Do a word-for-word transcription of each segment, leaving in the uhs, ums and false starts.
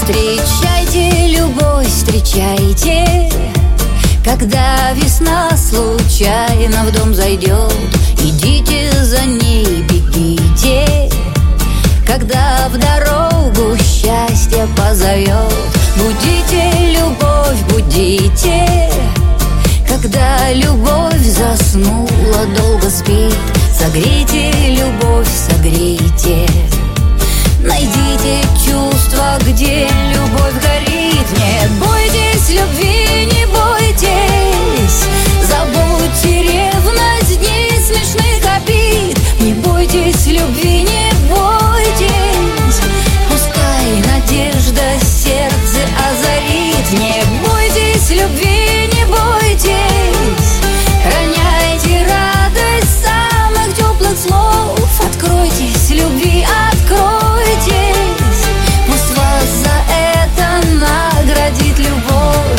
Встречайте любовь, встречайте, когда весна случайно в дом зайдет. Идите за ней, бегите, когда в дорогу счастье позовет. Будите любовь, будите, когда любовь заснула, долго спит. Согрейте любовь, согрейте, найдите чувство, где любовь горит. Не бойтесь любви, не бойтесь, забудьте ревность дней смешных обид. Не бойтесь любви, не бойтесь, пускай надежда сердце озарит. Не бойтесь любви, не бойтесь, храняйте радость самых теплых слов. Откройтесь любви, откройтесь, пусть вас за это наградит любовь.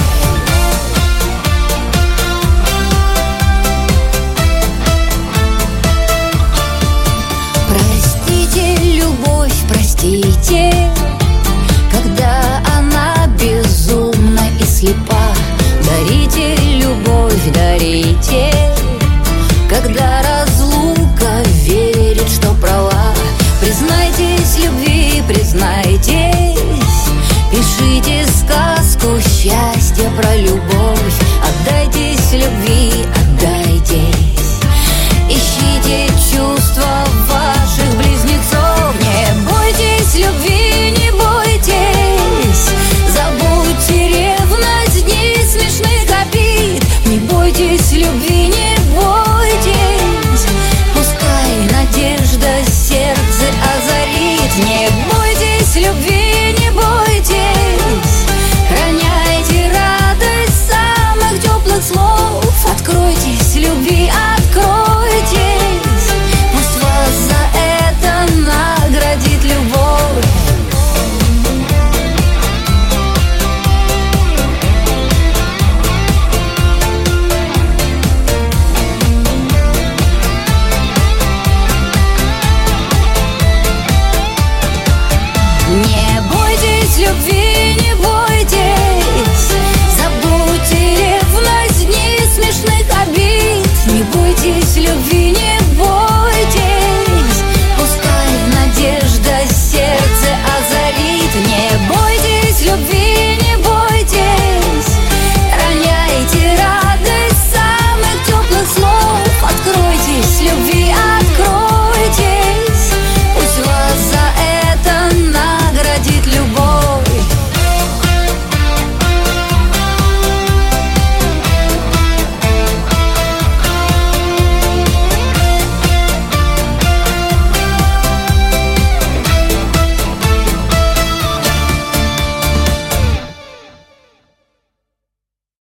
Простите любовь, простите, когда она безумна и слепа. Дарите любовь, дарите, когда разлука верит, что права. Признайтесь любви, признайтесь, пишите сказку счастья про любовь. Отдайтесь любви, отдайтесь, ищите чувства ваших близнецов. Не бойтесь любви, не бойтесь, забудьте ревность дней смешных обид. Не бойтесь любви, не бойтесь, пускай надежда сердце озарит. Не бойтесь любви, не бойтесь, храняйте радость самых теплых слов. Откройтесь любви, откройтесь, пусть вас за это наградит любовь. Не бойтесь любви,